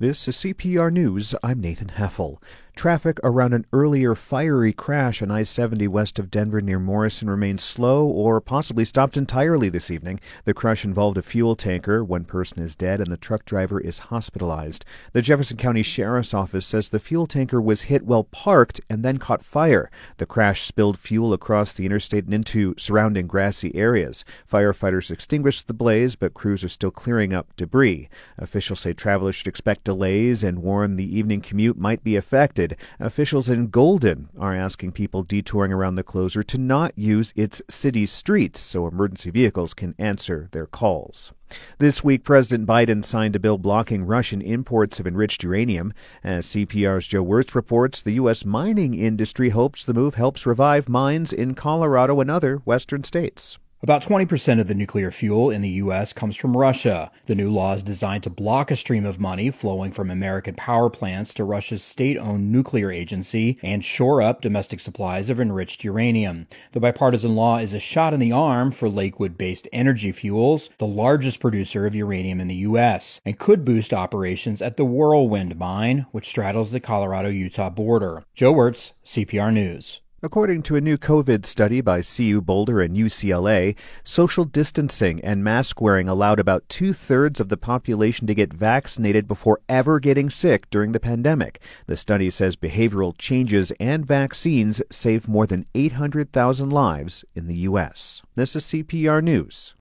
This is CPR News. I'm Nathan Heffel. Traffic around an earlier fiery crash on I-70 west of Denver near Morrison remains slow or possibly stopped entirely this evening. The crash involved a fuel tanker. One person is dead and the truck driver is hospitalized. The Jefferson County Sheriff's Office says the fuel tanker was hit while parked and then caught fire. The crash spilled fuel across the interstate and into surrounding grassy areas. Firefighters extinguished the blaze, but crews are still clearing up debris. Officials say travelers should expect delays and warn the evening commute might be affected. Officials in Golden are asking people detouring around the closure to not use its city streets so emergency vehicles can answer their calls. This week, President Biden signed a bill blocking Russian imports of enriched uranium. As CPR's Joe Wirtz reports, the U.S. mining industry hopes the move helps revive mines in Colorado and other western states. About 20% of the nuclear fuel in the U.S. comes from Russia. The new law is designed to block a stream of money flowing from American power plants to Russia's state-owned nuclear agency and shore up domestic supplies of enriched uranium. The bipartisan law is a shot in the arm for Lakewood-based Energy Fuels, the largest producer of uranium in the U.S., and could boost operations at the Whirlwind mine, which straddles the Colorado-Utah border. Joe Wirtz, CPR News. According to a new COVID study by CU Boulder and UCLA, social distancing and mask wearing allowed about 2/3 of the population to get vaccinated before ever getting sick during the pandemic. The study says behavioral changes and vaccines saved more than 800,000 lives in the U.S. This is CPR News.